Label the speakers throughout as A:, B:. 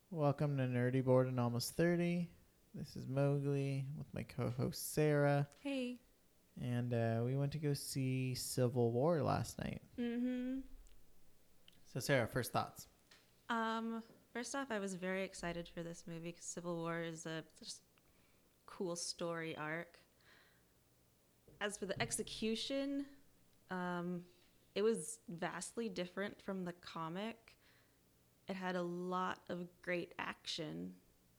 A: Welcome to Nerdy Board and Almost 30. This is Mowgli with my co-host Sarah,
B: Hey.
A: and we went to go see Civil War last night.
B: Mm-hmm.
A: So Sarah, first thoughts.
B: First off, I was very excited for this movie because Civil War is a just cool story arc. As for the execution, it was vastly different from the comic. It had a lot of great action,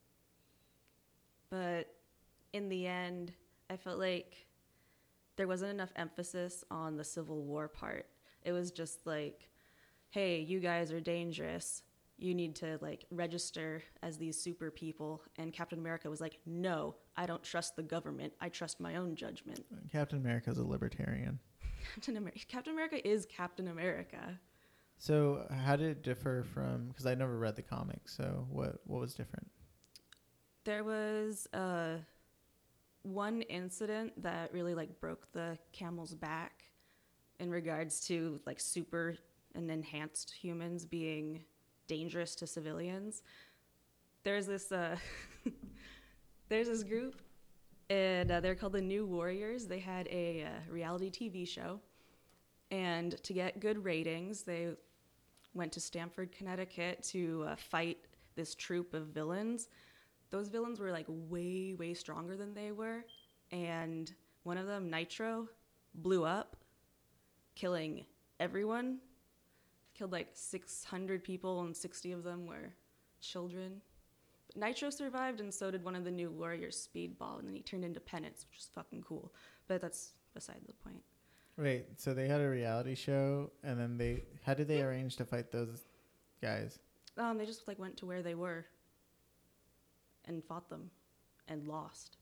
B: but in the end, I felt like there wasn't enough emphasis on the Civil War part. It was just like, hey, you guys are dangerous. You need to like register as these super people. And Captain America was like, no, I don't trust the government. I trust my own judgment.
A: Captain America is a libertarian.
B: Captain America is Captain America.
A: So how did it differ from? Because I never read the comic. So what was different?
B: There was one incident that really like broke the camel's back in regards to like super and enhanced humans being dangerous to civilians. There's this there's this group, and they're called the New Warriors. They had a reality TV show, and to get good ratings, they went to Stamford, Connecticut to fight this troop of villains. Those villains were like way, way stronger than they were, and one of them, Nitro, blew up, killing everyone. Killed like 600 people, and 60 of them were children. But Nitro survived, and so did one of the New Warriors, Speedball, and then he turned into Penance, which is fucking cool. But that's beside the point.
A: Wait, so they had a reality show, and then how did they arrange to fight those guys?
B: They just like went to where they were and fought them and lost.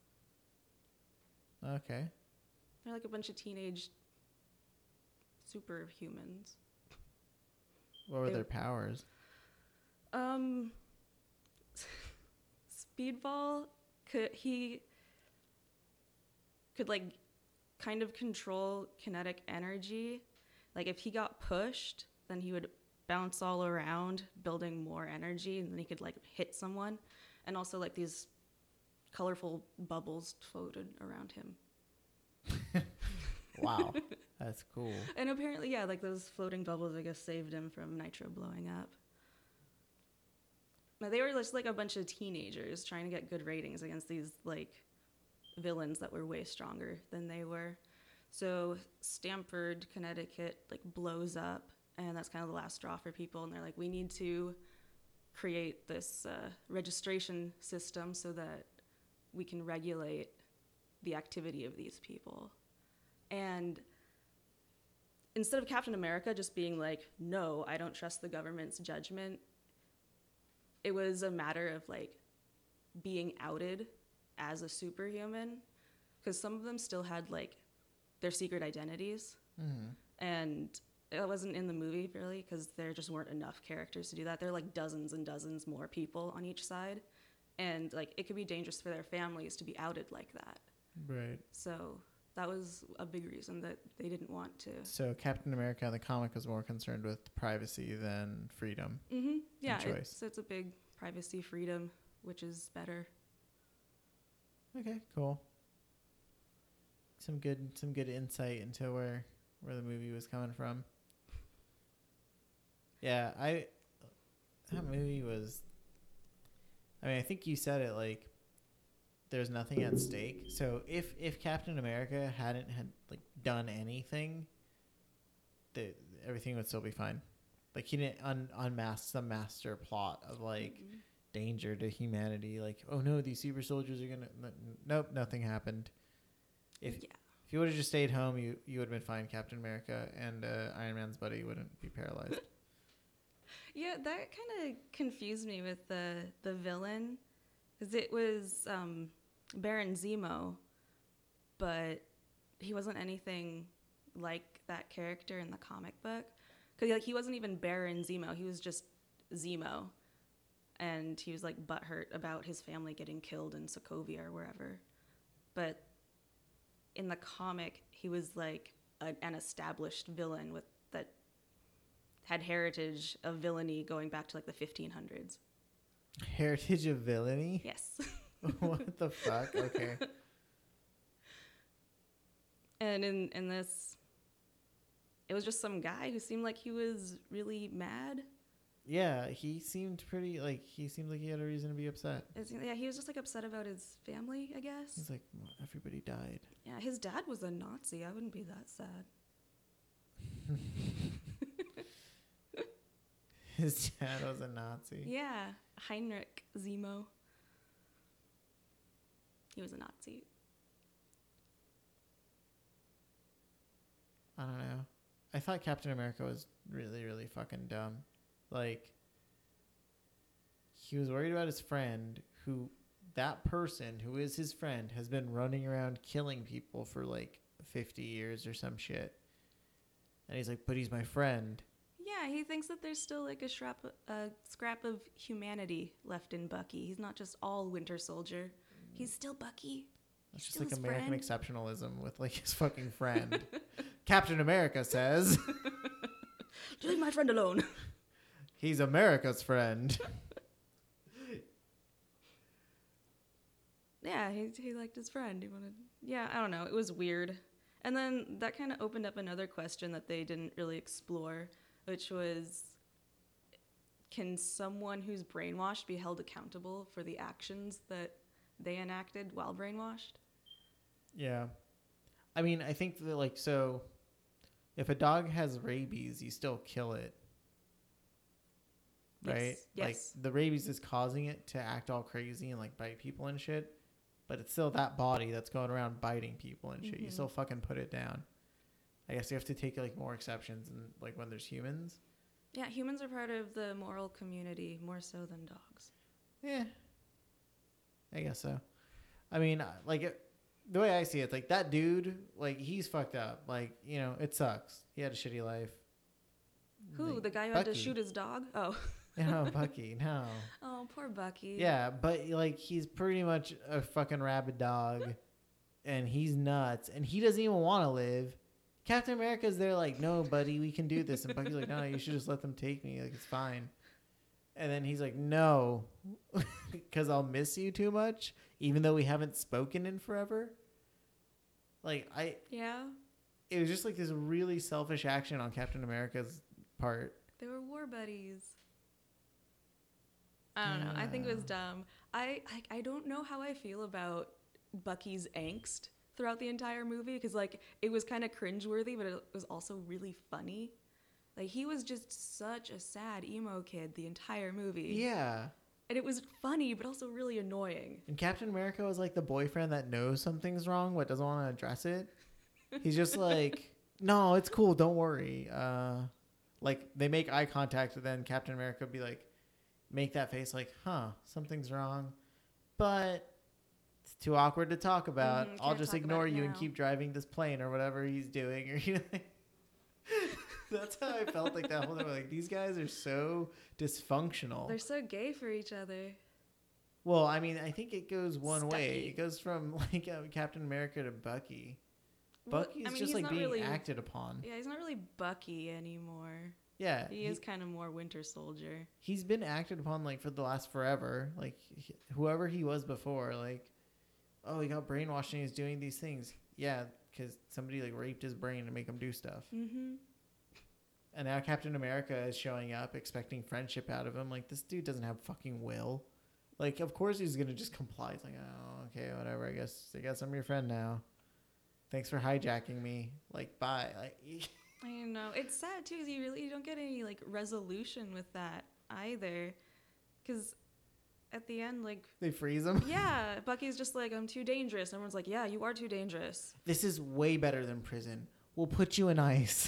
A: Okay.
B: They're like a bunch of teenage superhumans.
A: What were their powers?
B: Speedball could like kind of control kinetic energy. Like if he got pushed, then he would bounce all around, building more energy, and then he could like hit someone. And also like these colorful bubbles floated around him.
A: Wow, that's cool.
B: And apparently, yeah, like those floating bubbles, I guess, saved him from Nitro blowing up. Now, they were just like a bunch of teenagers trying to get good ratings against these like villains that were way stronger than they were. So Stamford, Connecticut, like blows up, and that's kind of the last straw for people. And they're like, we need to create this registration system so that we can regulate the activity of these people. And instead of Captain America just being like, no, I don't trust the government's judgment, it was a matter of like being outed as a superhuman, because some of them still had like their secret identities.
A: Mm-hmm.
B: And it wasn't in the movie really because there just weren't enough characters to do that. There are like dozens and dozens more people on each side, and like it could be dangerous for their families to be outed like that.
A: Right.
B: So that was a big reason that they didn't want to.
A: So Captain America in the comic was more concerned with privacy than freedom.
B: Mm-hmm. Yeah,
A: choice.
B: it's a big privacy freedom, which is better.
A: Okay, cool. Some good insight into where the movie was coming from. Yeah, that movie was. I mean, I think you said it like. There's nothing at stake. So if Captain America hadn't had like done anything, everything would still be fine. Like he didn't unmask some master plot of like danger to humanity. Like, oh no, these super soldiers are gonna. Nope, nothing happened. If you would have just stayed home, you would have been fine. Captain America and Iron Man's buddy wouldn't be paralyzed.
B: Yeah, that kind of confused me with the villain, because it was Baron Zemo, but he wasn't anything like that character in the comic book. Because like he wasn't even Baron Zemo, he was just Zemo, and he was like butthurt about his family getting killed in Sokovia or wherever. But in the comic, he was like an established villain with that had heritage of villainy going back to like the 1500s.
A: Heritage of Villainy?
B: Yes.
A: What the fuck? Okay.
B: And in this, it was just some guy who seemed like he was really mad.
A: Yeah, he seemed pretty, like, he seemed like he had a reason to be upset.
B: Yeah, he was just like upset about his family, I guess.
A: He's like, well, everybody died.
B: Yeah, his dad was a Nazi. I wouldn't be that sad.
A: His dad was a Nazi.
B: Yeah, Heinrich Zemo. He was a Nazi.
A: I don't know. I thought Captain America was really, really fucking dumb. Like, he was worried about his friend who, that person who is his friend has been running around killing people for like 50 years or some shit. And he's like, but he's my friend.
B: Yeah, he thinks that there's still like a scrap of humanity left in Bucky. He's not just all Winter Soldier. He's still Bucky.
A: It's just like American exceptionalism with like his fucking friend. Captain America says,
B: leave my friend alone.
A: He's America's friend.
B: Yeah, he liked his friend. He wanted. Yeah, I don't know. It was weird. And then that kind of opened up another question that they didn't really explore, which was, can someone who's brainwashed be held accountable for the actions that they enacted while brainwashed?
A: Yeah. I mean, I think that, like, so if a dog has rabies, you still kill it. Right?
B: Yes.
A: Like, the rabies is causing it to act all crazy and, like, bite people and shit. But it's still that body that's going around biting people and shit. Mm-hmm. You still fucking put it down. I guess you have to take, like, more exceptions and, like, when there's humans.
B: Yeah, humans are part of the moral community more so than dogs.
A: Yeah. I guess so. I mean, like, the way I see it, like, that dude, like, he's fucked up. Like, you know, it sucks. He had a shitty life.
B: Who?
A: Like,
B: the guy who
A: Bucky.
B: had to shoot his dog? Oh.
A: No, Bucky, no.
B: Oh, poor Bucky.
A: Yeah, but, like, he's pretty much a fucking rabid dog, and he's nuts, and he doesn't even want to live. Captain America's there like, no, buddy, we can do this. And Bucky's like, no, you should just let them take me. Like, it's fine. And then he's like, no, because I'll miss you too much, even though we haven't spoken in forever. Like,
B: Yeah.
A: It was just like this really selfish action on Captain America's part.
B: They were war buddies. I don't know. I think it was dumb. I don't know how I feel about Bucky's angst throughout the entire movie, because, like, it was kind of cringeworthy, but it was also really funny. Like, he was just such a sad emo kid the entire movie.
A: Yeah.
B: And it was funny, but also really annoying.
A: And Captain America was like the boyfriend that knows something's wrong but doesn't want to address it. He's just like, no, it's cool, don't worry. Like, they make eye contact, and then Captain America would be like, make that face like, huh, something's wrong. But it's too awkward to talk about. I'll just ignore you and keep driving this plane or whatever he's doing. Or, you know, that's how I felt like that whole time. Like, these guys are so dysfunctional.
B: They're so gay for each other.
A: Well, I mean, I think it goes one way. It goes from, like, Captain America to Bucky. Bucky's just, like, being really acted upon.
B: Yeah, he's not really Bucky anymore.
A: Yeah.
B: He is kind of more Winter Soldier.
A: He's been acted upon, like, for the last forever. Like, whoever he was before, like, oh, he got brainwashed and he's doing these things. Yeah, because somebody, like, raped his brain to make him do stuff.
B: Mm-hmm.
A: And now Captain America is showing up expecting friendship out of him. Like, this dude doesn't have fucking will. Like, of course he's going to just comply. He's like, oh, okay, whatever. I guess I'm your friend now. Thanks for hijacking me. Like, bye. Like,
B: I know. It's sad, too, because you don't get any, like, resolution with that either. Because at the end, like...
A: They freeze him?
B: Yeah. Bucky's just like, I'm too dangerous. And everyone's like, yeah, you are too dangerous.
A: This is way better than prison. We'll put you in ice.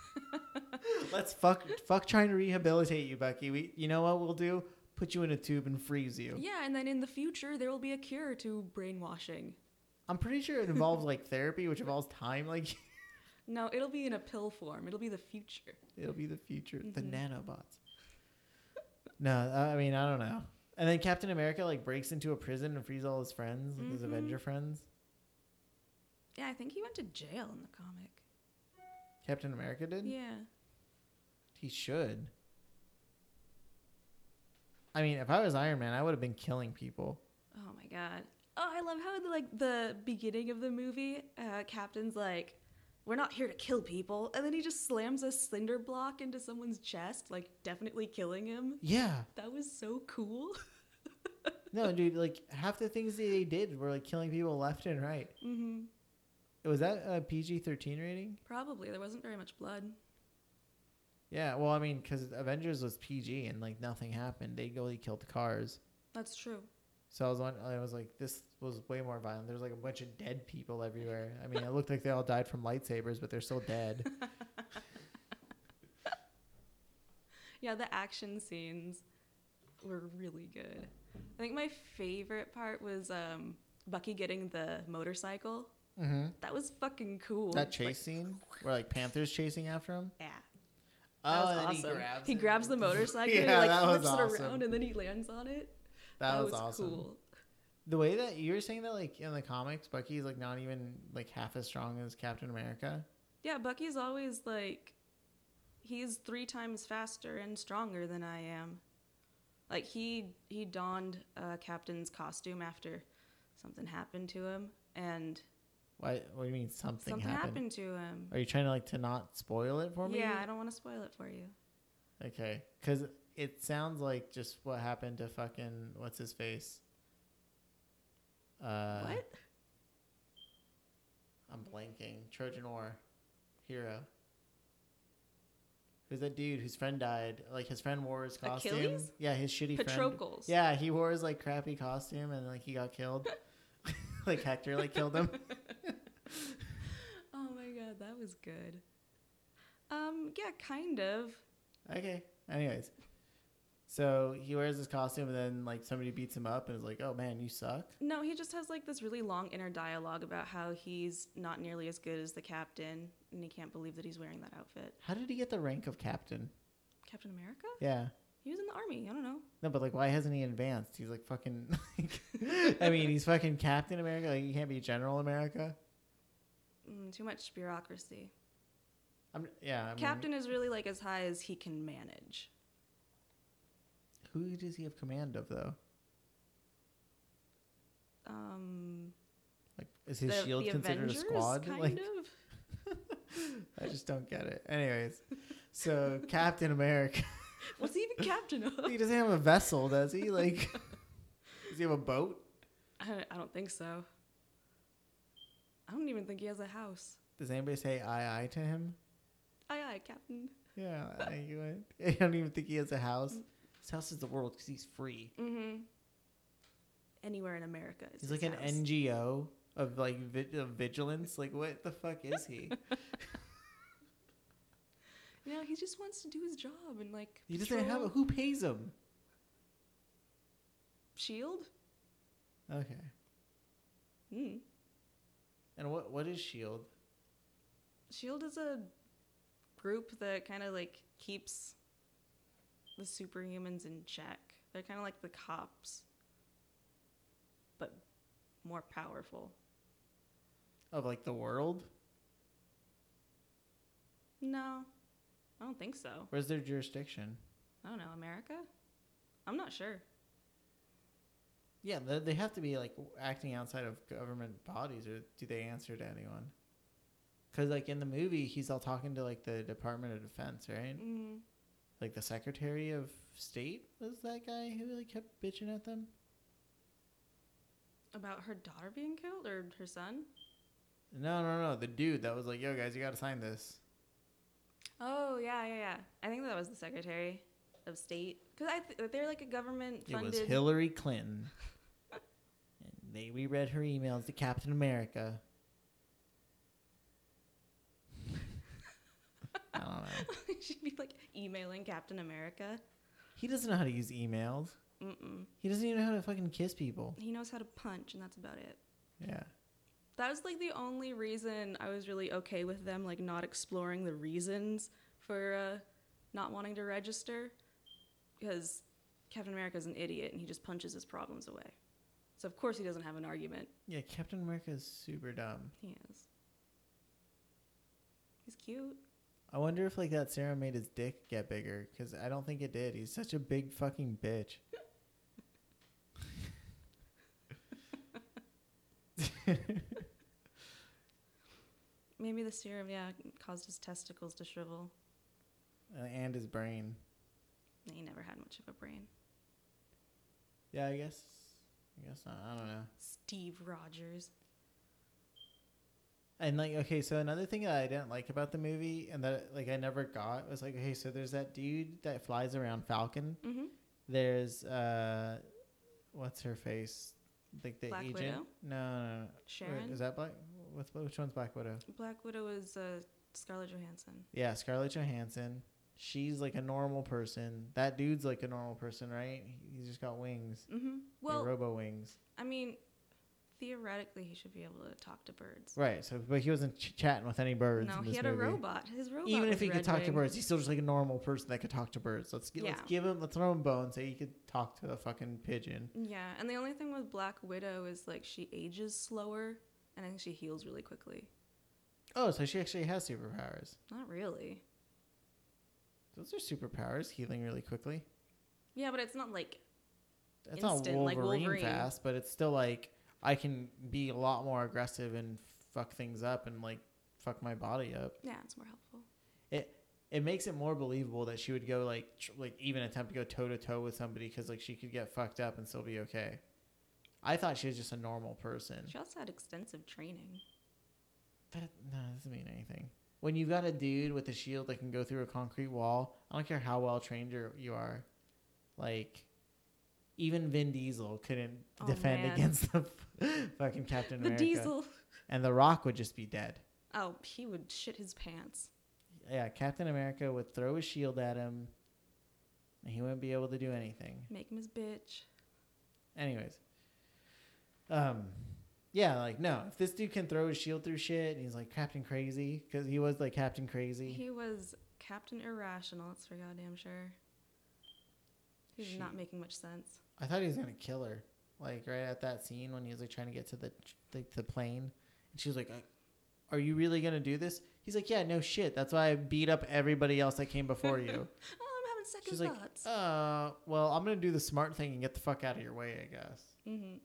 A: Let's fuck trying to rehabilitate you, Bucky. You know what we'll do? Put you in a tube and freeze you.
B: Yeah, and then in the future, there will be a cure to brainwashing.
A: I'm pretty sure it involves, like, therapy, which involves time. Like,
B: no, it'll be in a pill form. It'll be the future.
A: It'll be the future. Mm-hmm. The nanobots. No, I mean, I don't know. And then Captain America, like, breaks into a prison and frees all his friends, like, his Avenger friends.
B: Yeah, I think he went to jail in the comic.
A: Captain America did?
B: Yeah.
A: He should. I mean, if I was Iron Man, I would have been killing people.
B: Oh my god. Oh, I love how like the beginning of the movie, Captain's like, "We're not here to kill people," and then he just slams a cinder block into someone's chest, like definitely killing him.
A: Yeah.
B: That was so cool.
A: No, dude, like half the things that they did were like killing people left and right.
B: Mm-hmm.
A: Was that a PG-13 rating?
B: Probably. There wasn't very much blood.
A: Yeah, well, I mean, because Avengers was PG and like nothing happened. They only killed cars.
B: That's true.
A: So I was like, this was way more violent. There's like a bunch of dead people everywhere. I mean, it looked like they all died from lightsabers, but they're still dead.
B: Yeah, the action scenes were really good. I think my favorite part was Bucky getting the motorcycle.
A: Mm-hmm.
B: That was fucking cool.
A: That chase scene where like Panther's chasing after him.
B: Yeah.
A: Oh,
B: That was awesome. He grabs the motorcycle
A: Yeah,
B: and he, like,
A: that was
B: flips it
A: awesome.
B: around and then he lands on it.
A: That was awesome.
B: Cool.
A: The way that you were saying that, like in the comics, Bucky's like not even like half as strong as Captain America.
B: Yeah, Bucky's always like, he's 3 times faster and stronger than I am. Like he donned Captain's costume after something happened to him, and
A: What do you mean something
B: happened to him?
A: Are you trying to like to not spoil it for me?
B: Yeah, I don't want to spoil it for you.
A: Okay, because it sounds like just what happened to fucking what's his face.
B: What?
A: I'm blanking. Trojan War hero. Who's that dude whose friend died? Like his friend wore his costume.
B: Achilles?
A: Yeah, his shitty friend.
B: Patroclus.
A: Yeah, he wore his like crappy costume and like he got killed. Like Hector like killed him.
B: Oh my god, that was good. Yeah, kind of.
A: Okay. Anyways. So he wears his costume and then like somebody beats him up and is like, "Oh man, you suck."
B: No, he just has like this really long inner dialogue about how he's not nearly as good as the captain and he can't believe that he's wearing that outfit.
A: How did he get the rank of captain?
B: Captain America?
A: Yeah.
B: He was in the army. I don't know.
A: No, but like, why hasn't he advanced? He's like fucking. I mean, he's fucking Captain America. Like, he can't be General America.
B: Too much bureaucracy.
A: Yeah. I mean,
B: Captain is really like as high as he can manage.
A: Who does he have command of though? Like, is his shield considered
B: Avengers,
A: a squad?
B: kind
A: Like,
B: of.
A: I just don't get it. Anyways, so Captain America.
B: What's he even captain of?
A: He doesn't have a vessel, does he? Like, does he have a boat?
B: I don't think so. I don't even think he has a house.
A: Does anybody say aye to him?
B: Aye, Captain.
A: Yeah, I don't even think he has a house. His house is the world because he's free.
B: Mm-hmm. Anywhere in America is
A: He's
B: his
A: like an
B: house.
A: NGO of like of vigilance. Like, what the fuck is he?
B: You know, he just wants to do his job and like.
A: He doesn't have who pays him?
B: Shield.
A: Okay.
B: Hmm.
A: And what is Shield?
B: Shield is a group that kind of like keeps the superhumans in check. They're kind of like the cops, but more powerful.
A: Of like the world?
B: No, I don't think so.
A: Where's their jurisdiction?
B: I don't know, America? I'm not sure.
A: Yeah, they have to be like acting outside of government bodies, or do they answer to anyone? Because like in the movie, he's all talking to like the Department of Defense, right?
B: Mm.
A: Like the Secretary of State was that guy who like kept bitching at them.
B: About her daughter being killed or her son?
A: No. The dude that was like, "Yo, guys, you got to sign this."
B: Oh, yeah. I think that was the Secretary of State. Because they're like a government-funded...
A: It was Hillary Clinton. And we read her emails to Captain America. I don't know.
B: She'd be like emailing Captain America.
A: He doesn't know how to use emails.
B: Mm-mm.
A: He doesn't even know how to fucking kiss people.
B: He knows how to punch, and that's about it.
A: Yeah.
B: That was like the only reason I was really okay with them like not exploring the reasons for not wanting to register, because Captain America's an idiot and he just punches his problems away. So of course he doesn't have an argument.
A: Yeah, Captain America is super dumb.
B: He is. He's cute.
A: I wonder if like that serum made his dick get bigger, because I don't think it did. He's such a big fucking bitch.
B: Maybe the serum, caused his testicles to shrivel.
A: And his brain.
B: He never had much of a brain.
A: Yeah, I guess not. I don't know.
B: Steve Rogers.
A: And like, okay, so another thing that I didn't like about the movie and that like I never got was like, okay, so there's that dude that flies around Falcon.
B: Mm-hmm.
A: There's what's her face? Like the
B: Black
A: agent?
B: Widow?
A: No.
B: Sharon?
A: Wait, is that Black? Which one's Black Widow?
B: Black Widow is Scarlett Johansson.
A: Yeah, Scarlett Johansson. She's like a normal person. That dude's like a normal person, right? He's just got wings.
B: Mm-hmm. Well,
A: robo wings.
B: I mean, theoretically, he should be able to talk to birds.
A: Right. So, but he wasn't chatting with any birds.
B: No,
A: in
B: he
A: this
B: had
A: movie.
B: a robot. His robot.
A: Even if
B: was
A: he could
B: Red
A: talk to
B: Wing.
A: birds, he's still just like a normal person that could talk to birds. Let's throw him bones so he could talk to a fucking pigeon.
B: Yeah, and the only thing with Black Widow is like she ages slower, and I think she heals really quickly.
A: Oh, so she actually has superpowers.
B: Not really.
A: Those are superpowers, healing really quickly.
B: Yeah, but it's not like
A: It's
B: instant,
A: not
B: like Wolverine
A: fast, but it's still like I can be a lot more aggressive and fuck things up and like fuck my body up.
B: Yeah, it's more helpful.
A: It makes it more believable that she would go like even attempt to go toe to toe with somebody because like she could get fucked up and still be okay. I thought she was just a normal person.
B: She also had extensive training.
A: That doesn't mean anything. When you've got a dude with a shield that can go through a concrete wall, I don't care how well trained you are. Like, even Vin Diesel couldn't defend against the fucking Captain America.
B: The Diesel.
A: And The Rock would just be dead.
B: Oh, he would shit his pants.
A: Yeah, Captain America would throw his shield at him, and he wouldn't be able to do anything.
B: Make him his bitch.
A: Anyways. Yeah, like, no. If this dude can throw his shield through shit, and he's like Captain Crazy, because he was like Captain Crazy.
B: He was Captain Irrational, that's for goddamn sure. He's not making much sense.
A: I thought he was going to kill her. Like, right at that scene when he was like trying to get to the plane. And she was like, are you really going to do this? He's like, yeah, no shit. That's why I beat up everybody else that came before you.
B: I'm having second
A: She's
B: thoughts.
A: like, well, I'm going to do the smart thing and get the fuck out of your way, I guess.
B: Mm-hmm.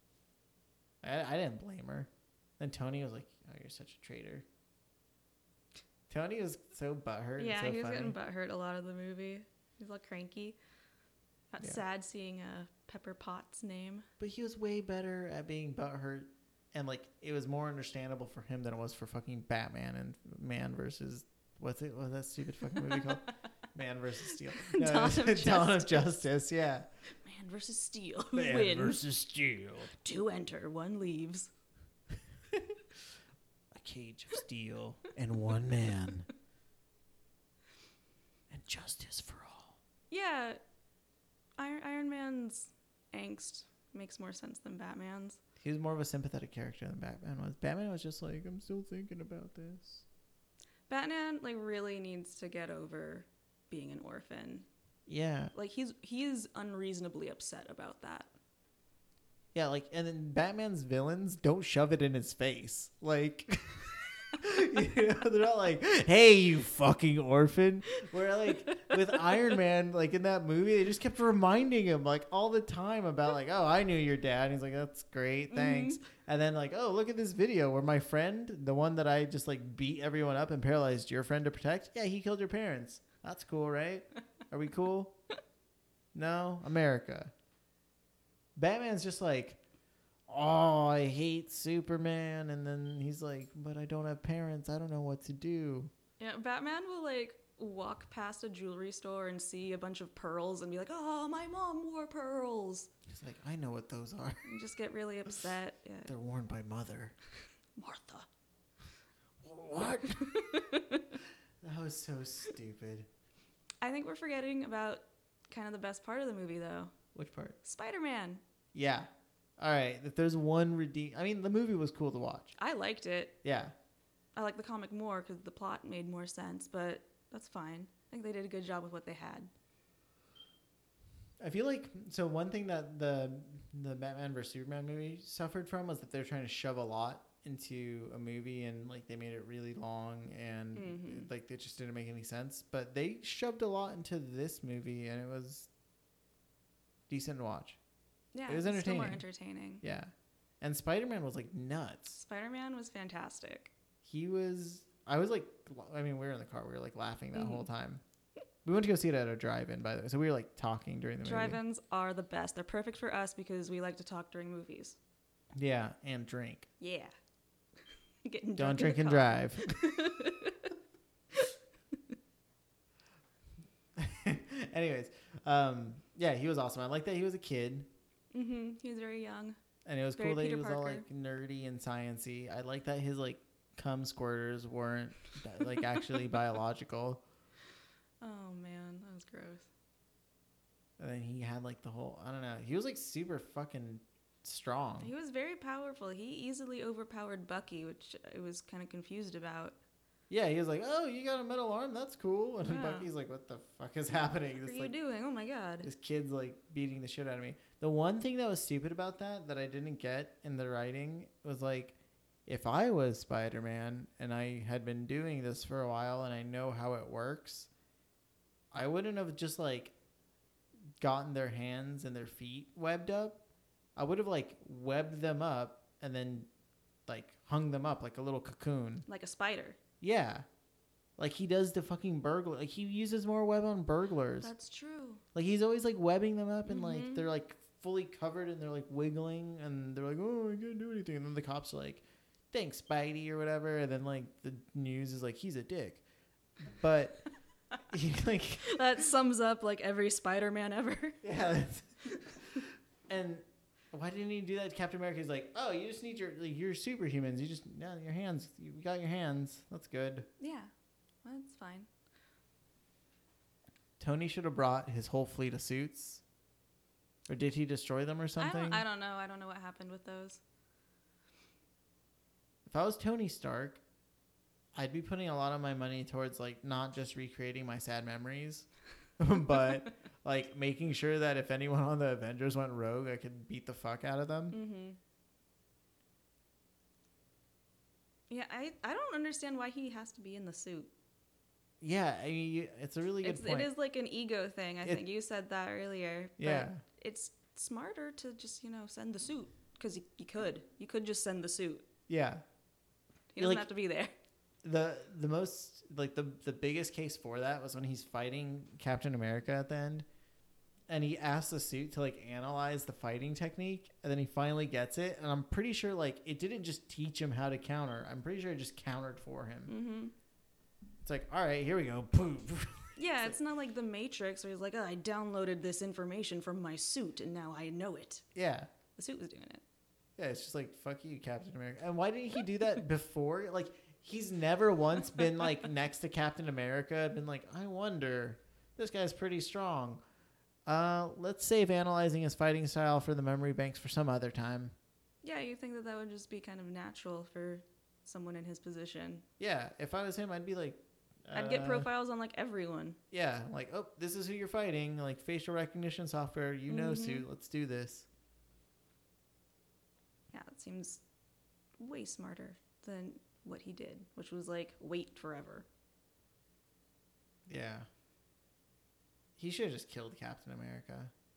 A: I didn't blame her. Then Tony was like, oh, you're such a traitor. Tony was so butthurt.
B: Yeah,
A: and so
B: he was
A: funny.
B: getting butthurt a lot of the movie. He's all cranky. Got sad seeing Pepper Potts' name.
A: But he was way better at being butthurt. And, like, it was more understandable for him than it was for fucking Batman and Man versus... What's that stupid fucking movie called? Man versus Steel. No, Dawn of Justice, yeah.
B: Man versus Steel. Who
A: Man
B: wins?
A: versus Steel.
B: 2 enter, 1 leaves.
A: A cage of steel and 1 man. And justice for all.
B: Yeah. Iron Man's angst makes more sense than Batman's.
A: He was more of a sympathetic character than Batman was. Batman was just like, I'm still thinking about this.
B: Batman, like, really needs to get over being an orphan.
A: Yeah.
B: Like, he is unreasonably upset about that.
A: Yeah, like, and then Batman's villains don't shove it in his face. Like, you know, they're not like, hey, you fucking orphan. Where, like, with Iron Man, like, in that movie, they just kept reminding him, like, all the time about, like, oh, I knew your dad. And he's like, that's great, thanks. Mm-hmm. And then, like, oh, look at this video where my friend, the one that I just, like, beat everyone up and paralyzed your friend to protect, yeah, he killed your parents. That's cool, right? Are we cool? No? America. Batman's just like, oh, I hate Superman. And then he's like, but I don't have parents. I don't know what to do.
B: Yeah, Batman will, like, walk past a jewelry store and see a bunch of pearls and be like, oh, my mom wore pearls.
A: He's like, I know what those are.
B: And just get really upset. Yeah.
A: They're worn by Mother.
B: Martha.
A: What? That was so stupid.
B: I think we're forgetting about kind of the best part of the movie, though.
A: Which part?
B: Spider-Man.
A: Yeah. All right. If there's one I mean, the movie was cool to watch.
B: I liked it.
A: Yeah.
B: I like the comic more because the plot made more sense, but that's fine. I think they did a good job with what they had.
A: I feel like, so one thing that the Batman vs Superman movie suffered from was that they're trying to shove a lot into a movie and like they made it really long and like it just didn't make any sense. But they shoved a lot into this movie and it was decent to watch.
B: Yeah,
A: it was entertaining.
B: Still more entertaining.
A: Yeah. And Spider-Man was like nuts.
B: Spider-Man was fantastic.
A: We were in the car. We were like laughing that whole time. We went to go see it at a drive-in, by the way. So we were like talking during the movie.
B: Drive-ins are the best. They're perfect for us because we like to talk during movies.
A: Yeah, and drink.
B: Yeah.
A: Don't drink and drive. Anyways, yeah, he was awesome. I like that he was a kid.
B: Mm-hmm. He was very young.
A: And it was
B: Very
A: cool that
B: Peter
A: he was
B: Parker.
A: all like nerdy and sciencey. I like that his like cum squirters weren't like actually biological.
B: Oh man, that was gross.
A: And then he had like the whole, I don't know. He was like super fucking strong.
B: He was very powerful. He easily overpowered Bucky, which I was kind of confused about.
A: Yeah, he was like, "Oh, you got a metal arm? That's cool." And
B: Yeah.
A: Bucky's like, "What the fuck is happening?"
B: What are you doing? Oh my god.
A: This kid's like beating the shit out of me. The one thing that was stupid about that I didn't get in the writing was like, if I was Spider-Man and I had been doing this for a while and I know how it works, I wouldn't have just like gotten their hands and their feet webbed up. I would have like webbed them up and then like hung them up like a little cocoon.
B: Like a spider.
A: Yeah. Like he does the fucking burglar. Like he uses more web on burglars.
B: That's true.
A: Like he's always like webbing them up and like they're like fully covered and they're like wiggling and they're like, "Oh, I can't do anything." And then the cops are like, "Thanks, Spidey," or whatever. And then like the news is like, "He's a dick." But he like
B: That sums up like every Spider-Man ever.
A: yeah. And why didn't he do that to Captain America? He's like, "Oh, you just need you're superhumans. You just your hands. You got your hands. That's good."
B: Yeah. That's fine.
A: Tony should have brought his whole fleet of suits. Or did he destroy them or something?
B: I don't know. I don't know what happened with those.
A: If I was Tony Stark, I'd be putting a lot of my money towards like not just recreating my sad memories, but like making sure that if anyone on the Avengers went rogue, I could beat the fuck out of them.
B: Mm-hmm. Yeah, I don't understand why he has to be in the suit.
A: Yeah, I mean, it's a really good point.
B: It is like an ego thing. I think you said that earlier.
A: Yeah.
B: But it's smarter to just, send the suit. Because you could. You could just send the suit.
A: Yeah.
B: He doesn't have to be there.
A: The most, like, the biggest case for that was when he's fighting Captain America at the end. And he asks the suit to, like, analyze the fighting technique. And then he finally gets it. And I'm pretty sure, like, it didn't just teach him how to counter. I'm pretty sure it just countered for him.
B: Mm-hmm.
A: It's like, all right, here we go. Boom.
B: Yeah, it's not like the Matrix where he's like, "Oh, I downloaded this information from my suit and now I know it."
A: Yeah.
B: The suit was doing it.
A: Yeah, it's just like, fuck you, Captain America. And why didn't he do that before? Like, he's never once been, like, next to Captain America. Been like, I wonder, this guy's pretty strong. Let's save analyzing his fighting style for the memory banks for some other time.
B: Yeah, you think that would just be kind of natural for someone in his position.
A: Yeah, if I was him, I'd be like...
B: I'd get profiles on, like, everyone.
A: Yeah, like, oh, this is who you're fighting. Like, facial recognition software, suit. Let's do this.
B: Yeah, it seems way smarter than what he did, which was, like, wait forever.
A: Yeah. He should have just killed Captain America.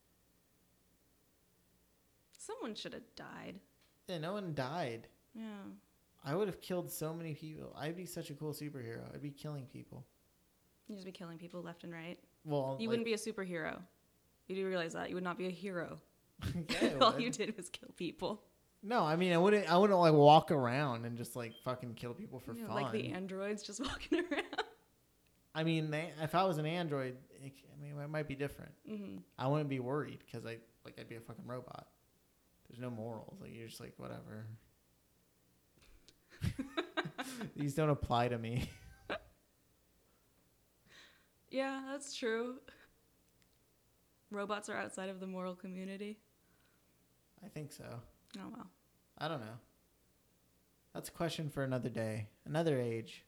B: Someone should have died.
A: Yeah, no one died.
B: Yeah.
A: I would have killed so many people. I'd be such a cool superhero. I'd be killing people.
B: You'd just be killing people left and right.
A: Well,
B: you wouldn't be a superhero. You do realize that. You would not be a hero.
A: Yeah,
B: All you did was kill people.
A: No, I mean, I wouldn't like walk around and just like fucking kill people for fun.
B: Like the androids just walking around.
A: I mean, if I was an android, it might be different.
B: Mm-hmm.
A: I wouldn't be worried because I'd be a fucking robot. There's no morals. Like, you're just like, whatever. These don't apply to me.
B: Yeah, that's true. Robots are outside of the moral community.
A: I think so.
B: Oh, well.
A: I don't know. That's a question for another day, another age.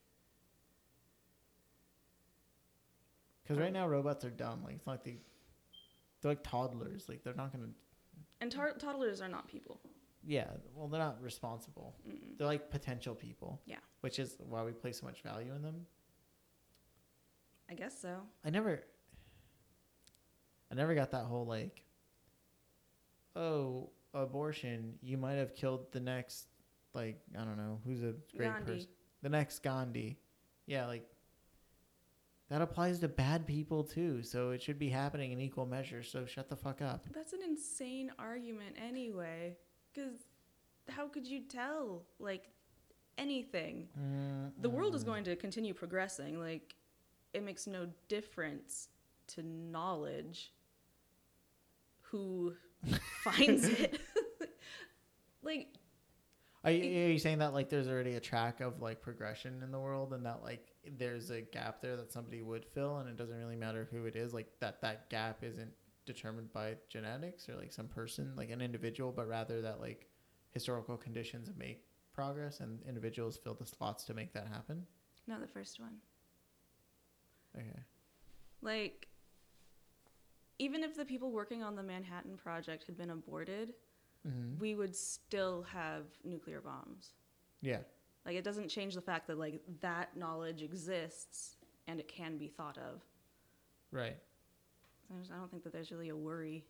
A: Because right now robots are dumb. Like, it's not like they're like toddlers. Like, they're not gonna.
B: And toddlers are not people.
A: Yeah, well, they're not responsible.
B: Mm-mm.
A: They're like potential people.
B: Yeah.
A: Which is why we place so much value in them.
B: I guess so.
A: I never got that whole like, oh, abortion, you might have killed the next, like, I don't know, who's a great
B: Gandhi.
A: person. The next Gandhi. Yeah, like, that applies to bad people too. So it should be happening in equal measure. So shut the fuck up.
B: That's an insane argument anyway. Because how could you tell, like, anything? The world is going to continue progressing. Like, it makes no difference to knowledge who finds it. Like,
A: Are you saying that, like, there's already a track of, like, progression in the world, and that, like, there's a gap there that somebody would fill, and it doesn't really matter who it is, like, that gap isn't determined by genetics or, like, some person, like, an individual, but rather that, like, historical conditions make progress and individuals fill the slots to make that happen?
B: no, the first one.
A: Okay.
B: Like, even if the people working on the Manhattan Project had been aborted, we would still have nuclear bombs.
A: Yeah.
B: Like, it doesn't change the fact that, like, that knowledge exists and it can be thought of.
A: Right.
B: I don't think that there's really a worry.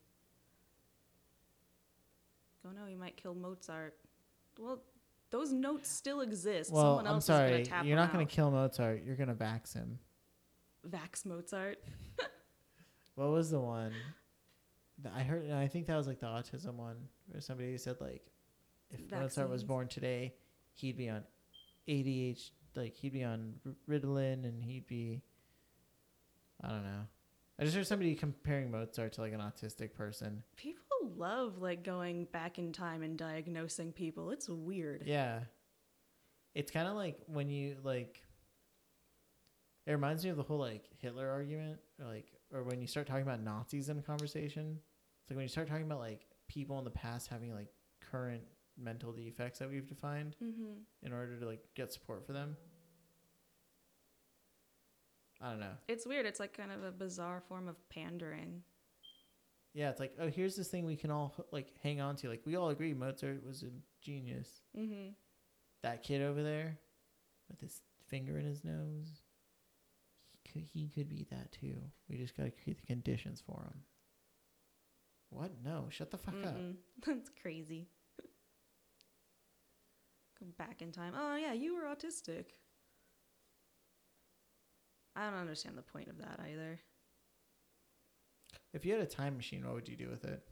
B: Oh no, you might kill Mozart. Well, those notes still exist.
A: Well,
B: Someone else
A: I'm
B: is
A: sorry.
B: going to tap
A: You're
B: them
A: not going
B: out.
A: to kill Mozart. You're going to vax him.
B: Vax Mozart.
A: What was the one? I heard, I think that was like the autism one, where somebody said, like, if Mozart was
B: Vaccines.
A: born today, he'd be on ADHD, like, he'd be on Ritalin, and he'd be, I don't know. I just heard somebody comparing Mozart to, like, an autistic person.
B: People love, like, going back in time and diagnosing people. It's weird.
A: Yeah. It's kind of like when you, like, it reminds me of the whole, like, Hitler argument, or when you start talking about Nazis in a conversation. It's like when you start talking about, like, people in the past having, like, current mental defects that we've defined in order to, like, get support for them. I don't know.
B: It's weird. It's like kind of a bizarre form of pandering.
A: Yeah, it's like, oh, here's this thing we can all, like, hang on to. Like, we all agree Mozart was a genius. That kid over there with his finger in his nose, he could be that too. We just got to create the conditions for him. What? No, shut the fuck up.
B: That's crazy. Go back in time. Oh, yeah, you were autistic. I don't understand the point of that either.
A: If you had a time machine, what would you do with it?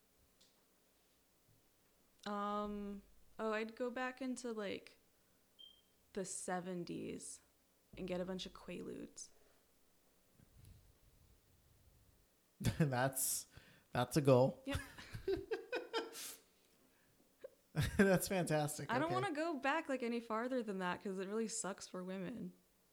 B: I'd go back into, like, the 70s and get a bunch of Quaaludes.
A: That's a goal.
B: Yep.
A: That's fantastic.
B: I don't want to go back, like, any farther than that because it really sucks for women.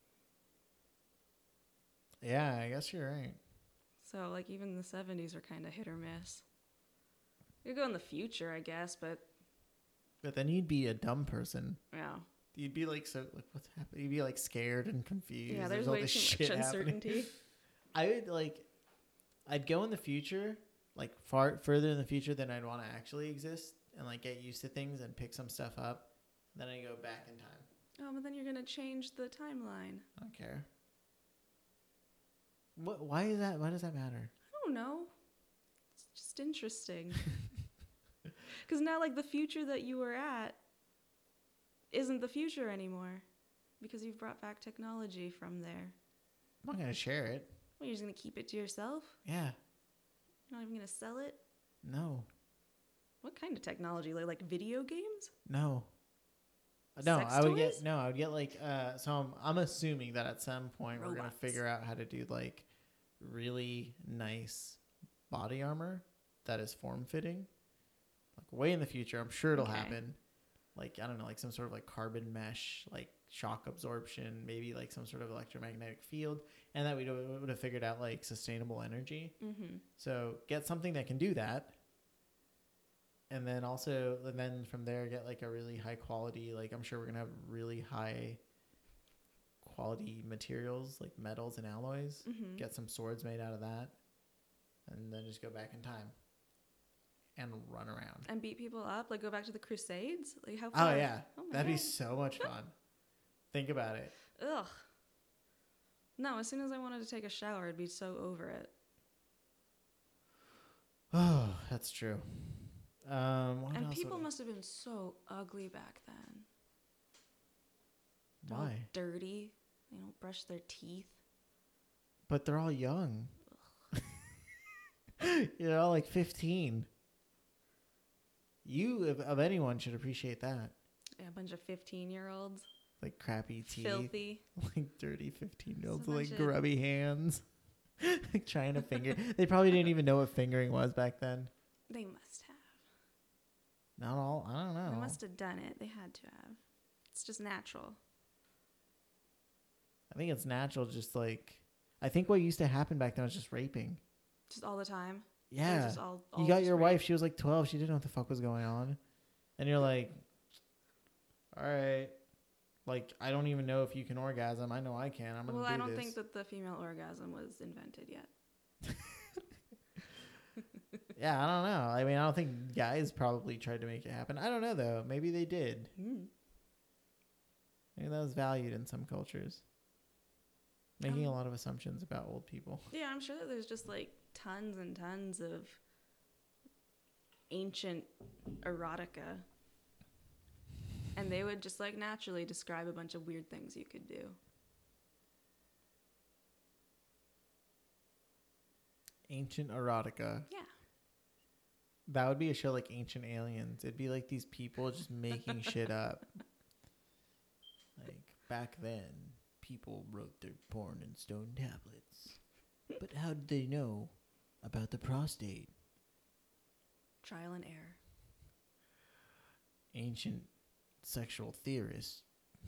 A: Yeah, I guess you're right.
B: So, like, even the 70s are kind of hit or miss. You could go in the future, I guess, but
A: then you'd be a dumb person.
B: yeah.
A: You'd be like, so, like, what's happening? You'd be like scared and confused.
B: Yeah, there's
A: all
B: way
A: this
B: too
A: shit
B: much
A: happening.
B: uncertainty.
A: I would, like, I'd go in the future, like, far further in the future than I'd want to actually exist, and, like, get used to things and pick some stuff up. Then I go back in time.
B: Oh, but then you're going to change the timeline.
A: I don't care. What? Why is that? Why does that matter?
B: I don't know. It's just interesting. Because now, like, the future that you were at isn't the future anymore because you've brought back technology from there.
A: I'm not gonna share it.
B: Well, you're just going to keep it to yourself?
A: Yeah.
B: You're not even going to sell it?
A: No.
B: What kind of technology? Like video games?
A: No. No,
B: Sex
A: I would
B: toys?
A: get like so I'm assuming that at some point we're gonna
B: Robots.
A: figure out how to do like really nice body armor that is form fitting. Like way in the future, I'm sure it'll
B: Okay.
A: happen. Like I don't know, like some sort of like carbon mesh, like shock absorption, maybe like some sort of electromagnetic field, and that we would have figured out like sustainable energy. So get something that can do that. And then from there, get like a really high quality, like I'm sure we're going to have really high quality materials, like metals and alloys. Get some swords made out of that. And then just go back in time and run around.
B: And beat people up? Like go back to the Crusades? Like how
A: Oh,
B: far?
A: yeah.
B: Oh my
A: That'd be
B: God.
A: so much fun. Think about it.
B: Ugh. No, as soon as I wanted to take a shower, I'd be so over it.
A: Oh, that's true. What
B: And
A: else
B: people
A: would I-
B: must have been so ugly back then. They're all
A: Why?
B: dirty. They don't brush their teeth.
A: But they're all young. You're all like 15. You, of anyone, should appreciate that.
B: A bunch of 15-year-olds.
A: Like crappy teeth.
B: Filthy.
A: Like dirty 15-year-olds
B: It's a
A: with like
B: bunch of-
A: grubby hands. Like trying to finger. They probably didn't even know what fingering was back then.
B: They must have.
A: Not all. I don't know.
B: They must have done it. They had to have. It's just natural.
A: I think it's natural. Just like, I think what used to happen back then was just raping.
B: Just all the time. It was
A: Yeah.
B: just all
A: You got
B: just
A: your
B: rape.
A: wife. She was like 12. She didn't know what the fuck was going on. And you're like, all right. Like, I don't even know if you can orgasm. I know I can. I'm going to
B: Well,
A: do
B: I don't
A: this.
B: think that the female orgasm was invented yet.
A: Yeah, I don't know. I mean, I don't think guys probably tried to make it happen. I don't know, though. Maybe they did. Maybe that was valued in some cultures. Making a lot of assumptions about old people.
B: Yeah, I'm sure that there's just like tons and tons of ancient erotica. And they would just like naturally describe a bunch of weird things you could do.
A: Ancient erotica.
B: Yeah.
A: That would be a show like Ancient Aliens. It'd be like these people just making shit up. Like, back then, people wrote their porn in stone tablets. But how did they know about the prostate?
B: Trial and error.
A: Ancient sexual theorists.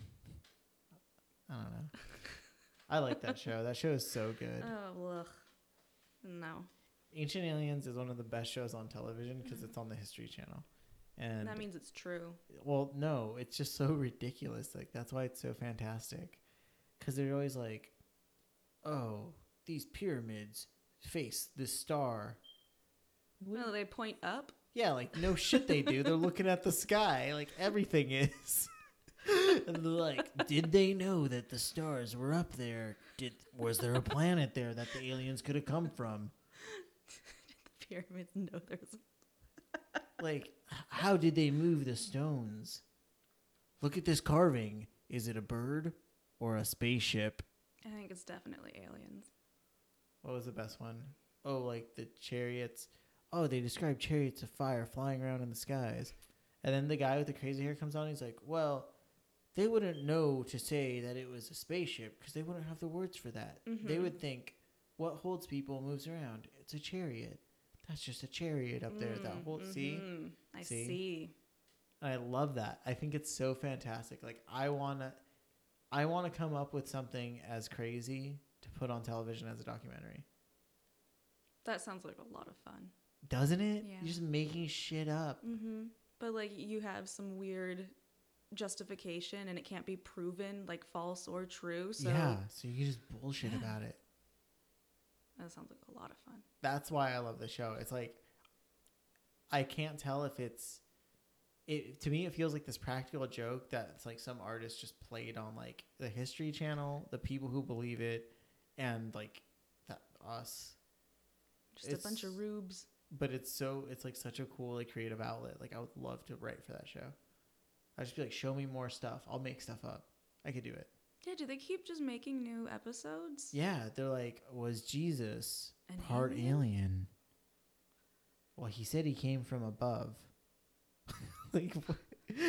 A: I don't know. I like that show. That show is so good.
B: Oh, ugh. No.
A: Ancient Aliens is one of the best shows on television because it's on the History Channel. And
B: That means it's true.
A: well, no, it's just so ridiculous. Like, that's why it's so fantastic. Because they're always like, oh, these pyramids face this star.
B: No, they point up.
A: Yeah, like, no shit they do. They're looking at the sky. Like, everything is. And they're like, did they know that the stars were up there? Was there a planet there that the aliens could have come from?
B: The pyramids know there's.
A: Like, how did they move the stones? Look at this carving. Is it a bird or a spaceship?
B: I think it's definitely aliens.
A: What was the best one? Oh, like the chariots. Oh, they describe chariots of fire flying around in the skies. And then the guy with the crazy hair comes on and he's like, well, they wouldn't know to say that it was a spaceship because they wouldn't have the words for that. They would think, what holds people moves around? It's a chariot. That's just a chariot up there that holds. See?
B: I see.
A: I love that. I think it's so fantastic. Like, I wanna come up with something as crazy to put on television as a documentary.
B: That sounds like a lot of fun.
A: Doesn't it?
B: Yeah.
A: You're just making shit up.
B: But like you have some weird justification and it can't be proven like false or true. So
A: Yeah, so you can just bullshit about it.
B: that sounds like a lot of fun.
A: That's why I love the show. It's like, I can't tell if to me, it feels like this practical joke that it's like some artist just played on like the History Channel, the people who believe it, and like us.
B: Just a bunch of rubes.
A: But it's like such a cool like creative outlet. Like, I would love to write for that show. I'd just be like, show me more stuff. I'll make stuff up. I could do it.
B: Yeah, do they keep just making new episodes?
A: Yeah, they're like, was Jesus
B: An
A: part
B: alien?
A: alien? Well, he said he came from above. Like, what?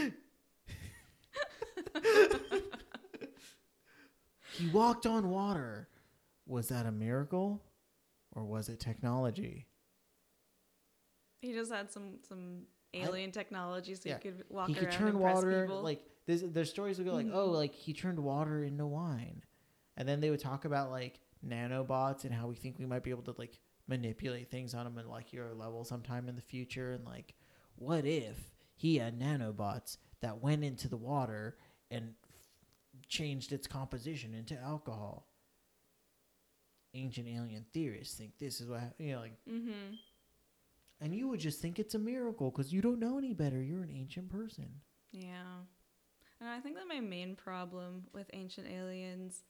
A: He walked on water. Was that a miracle, or was it technology?
B: He just had some alien technology so
A: Yeah.
B: he could walk
A: He
B: around
A: could turn
B: and impress
A: water
B: people.
A: like there's stories would go like, oh, like he turned water into wine, and then they would talk about like nanobots and how we think we might be able to like manipulate things on a molecular level sometime in the future, and like, what if he had nanobots that went into the water and changed its composition into alcohol? Ancient alien theorists think this is what like. And you would just think it's a miracle because you don't know any better. You're an ancient person.
B: Yeah. And I think that my main problem with Ancient Aliens,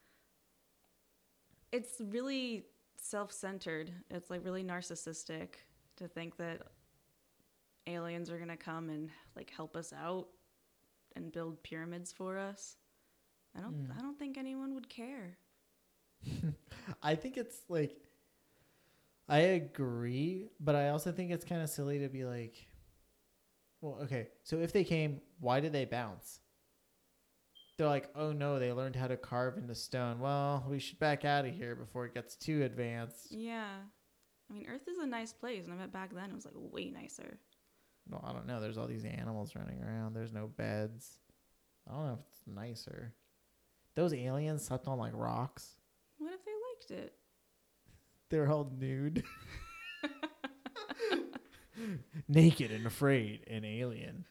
B: it's really self-centered. It's like really narcissistic to think that aliens are gonna come and like help us out and build pyramids for us, I don't think anyone would care.
A: I think it's like, I agree, but I also think it's kind of silly to be like, well, okay, so if they came, why did they bounce? They're like, oh no, they learned how to carve into stone. Well, we should back out of here before it gets too advanced.
B: Yeah. I mean, Earth is a nice place, and I bet back then it was like way nicer.
A: Well, I don't know. There's all these animals running around. There's no beds. I don't know if it's nicer. Those aliens slept on like rocks.
B: What if they liked it?
A: They're all nude. Naked and afraid, an alien.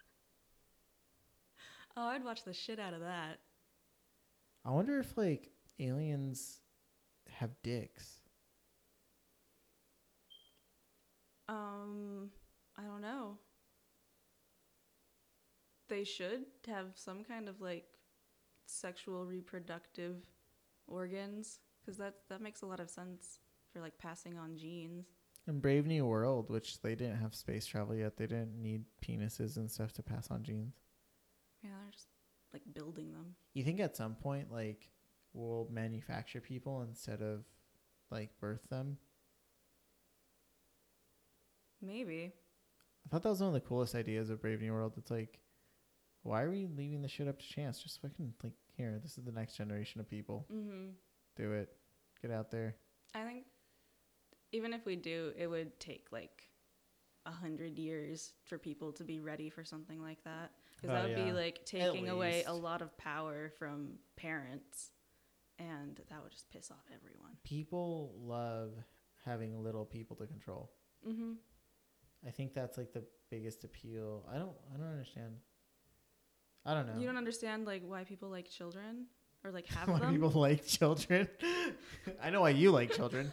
B: Oh, I'd watch the shit out of that.
A: I wonder if like aliens have dicks.
B: I don't know. They should have some kind of like sexual reproductive organs, because that makes a lot of sense for like passing on genes.
A: In Brave New World, which they didn't have space travel yet, they didn't need penises and stuff to pass on genes.
B: Yeah, they're just like building them.
A: You think at some point like we'll manufacture people instead of like birth them?
B: Maybe.
A: I thought that was one of the coolest ideas of Brave New World. It's like, why are we leaving the shit up to chance? Just fucking like, here, this is the next generation of people.
B: Mm-hmm.
A: Do it. Get out there.
B: I think even if we do, it would take like 100 years for people to be ready for something like that. Because that would be like taking away a lot of power from parents, and that would just piss off everyone.
A: People love having little people to control.
B: Mm-hmm.
A: I think that's like the biggest appeal. I don't understand. I don't know.
B: You don't understand like why people like children or like have
A: why
B: them?
A: people like children? I know why you like children.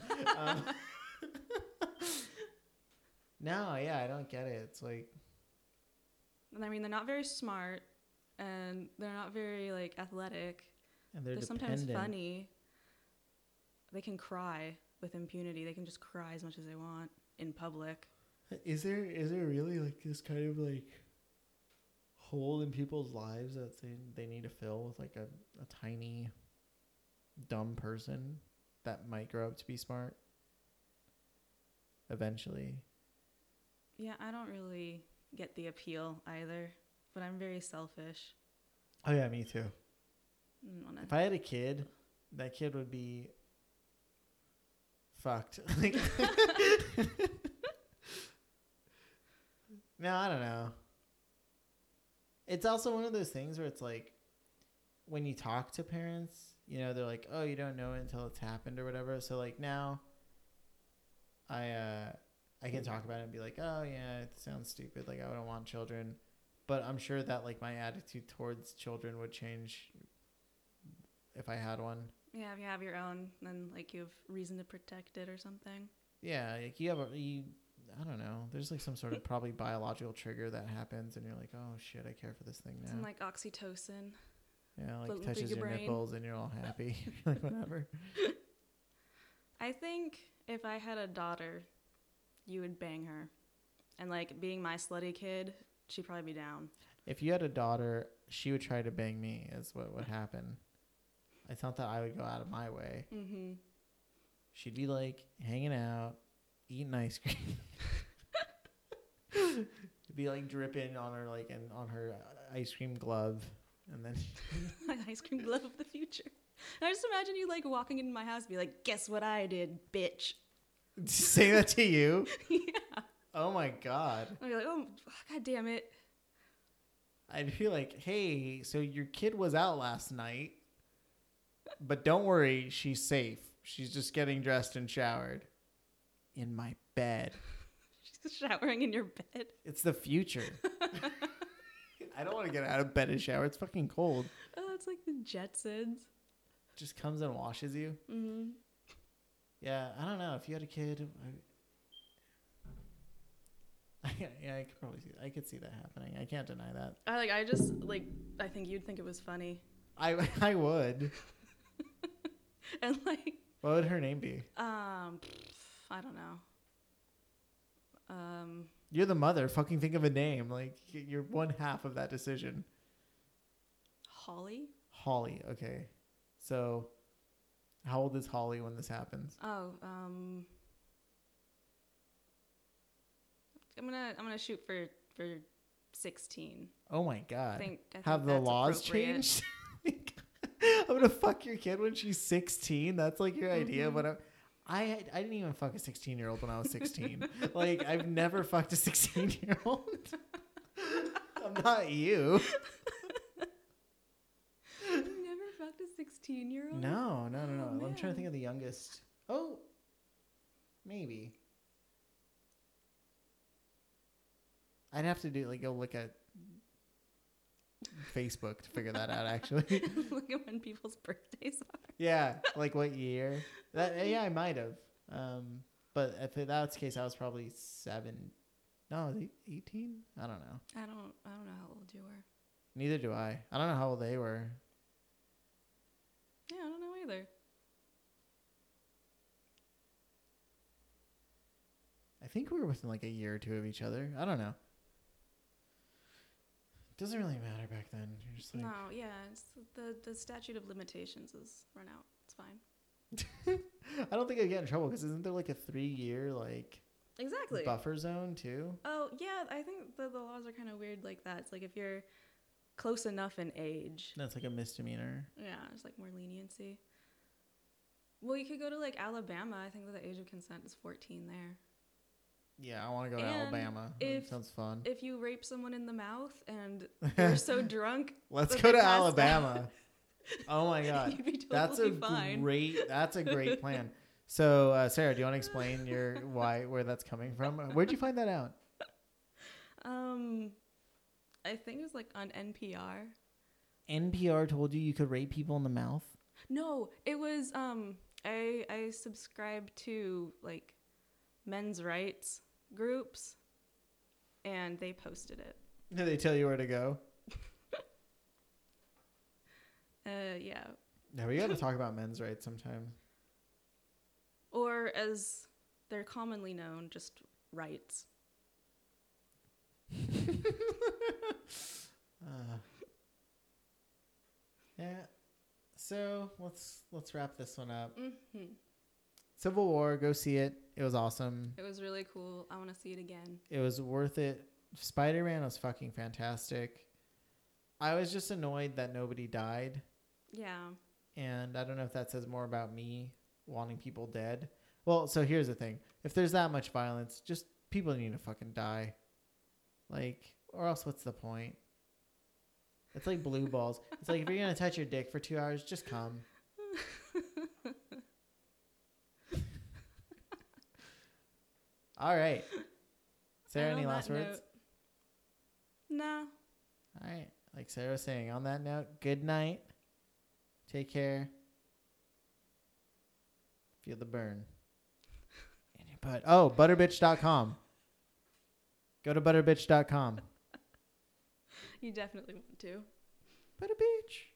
A: No, yeah, I don't get it. It's like,
B: I mean, they're not very smart, and they're not very like athletic.
A: and they're
B: sometimes
A: dependent.
B: funny. They can cry with impunity. They can just cry as much as they want in public.
A: Is there really like this kind of like hole in people's lives that they need to fill with like a tiny dumb person that might grow up to be smart eventually?
B: Yeah, I don't really get the appeal either, but I'm very selfish.
A: Oh yeah, me too. If I had a kid, that kid would be fucked. Like, no, I don't know. It's also one of those things where it's like, when you talk to parents, you know, they're like, oh, you don't know it until it's happened or whatever. So like now I can talk about it and be like, oh yeah, it sounds stupid. Like I don't want children, but I'm sure that like my attitude towards children would change if I had one.
B: Yeah, if you have your own, then like you have reason to protect it or something.
A: Yeah, like I don't know. There's like some sort of probably biological trigger that happens, and you're like, oh shit, I care for this thing now.
B: Some like oxytocin.
A: Yeah, like
B: floating
A: touches
B: through
A: your
B: brain.
A: nipples, and you're all happy. Like whatever.
B: I think if I had a daughter, you would bang her, and like being my slutty kid, she'd probably be down.
A: If you had a daughter, she would try to bang me. Is what would happen. It's not that I would go out of my way.
B: Mm-hmm.
A: She'd be like hanging out, eating ice cream. It'd be like dripping on her, like, and on her ice cream glove, and then
B: My ice cream glove of the future. And I just imagine you like walking into my house and be like, guess what I did, bitch.
A: say that to you.
B: Yeah.
A: Oh my god.
B: I'd be like, oh, god damn it.
A: I'd be like, hey, so your kid was out last night, but don't worry, she's safe. She's just getting dressed and showered in my bed.
B: She's showering in your bed.
A: It's the future. I don't want to get out of bed and shower. It's fucking cold.
B: Oh, it's like the Jetsons.
A: Just comes and washes you.
B: Mm-hmm.
A: Yeah, I don't know. If you had a kid, yeah, I could probably see. I could see that happening. I can't deny that.
B: I think you'd think it was funny.
A: I would.
B: And like,
A: What would her name be?
B: I don't know.
A: You're the mother. Fucking think of a name. Like, you're one half of that decision.
B: Holly?
A: Holly. Okay. So, how old is Holly when this happens?
B: Oh, I'm gonna shoot for 16.
A: Oh my God.
B: I think
A: have the
B: that's
A: laws
B: appropriate.
A: changed? I'm gonna fuck your kid when she's 16. That's like your idea of what I didn't even fuck a 16-year-old when I was 16. Like, I've never fucked a 16-year-old. I'm not you.
B: You never fucked a 16-year-old?
A: No.
B: Oh,
A: I'm trying to think of the youngest. Oh, maybe. I'd have to go look at Facebook to figure that out, actually.
B: Look at when people's birthdays are.
A: Yeah, like what year? Yeah, I might have. But if that's the case, I was probably 7. No, 18? I don't know.
B: I don't know how old you were.
A: Neither do I. I don't know how old they were.
B: Yeah, I don't know either.
A: I think we were within like a year or two of each other. I don't know. Doesn't really matter back then. You're just like,
B: No, yeah, it's the statute of limitations is run out. It's fine.
A: I don't think I'd get in trouble because isn't there like a 3-year
B: Exactly.
A: buffer zone too?
B: Oh yeah, I think the laws are kind of weird like that. It's like if you're close enough in age,
A: That's like a misdemeanor.
B: yeah, it's like more leniency. Well, you could go to like Alabama. I think that the age of consent is 14 there.
A: Yeah, I want to go to
B: And
A: Alabama. That sounds fun.
B: If you rape someone in the mouth and you're so drunk,
A: Let's
B: that
A: go
B: they
A: to
B: passed
A: Alabama. Oh my God.
B: you'd be totally fine.
A: That's a great plan. So, Sarah, do you want to explain where that's coming from? Where'd you find that out?
B: I think it was like on NPR.
A: NPR told you could rape people in the mouth?
B: No, it was I subscribe to like men's rights groups and they posted it.
A: Did they tell you where to go?
B: Yeah.
A: Yeah, we got to talk about men's rights sometime.
B: Or as they're commonly known, just rights.
A: Yeah. So let's wrap this one up.
B: Mm-hmm.
A: Civil War, go see it. It was awesome.
B: It was really cool. I want to see it again.
A: It was worth it. Spider-Man was fucking fantastic. I was just annoyed that nobody died.
B: Yeah.
A: And I don't know if that says more about me wanting people dead. Well, so here's the thing. If there's that much violence, just people need to fucking die. Like, or else what's the point? It's like blue balls. It's like if you're going to touch your dick for 2 hours, just come. All right. Sarah, any last words?
B: No.
A: All right. Like Sarah was saying, on that note, good night. Take care. Feel the burn. In your butt. Oh, butterbitch.com. Go to butterbitch.com.
B: You definitely want to.
A: Butterbitch.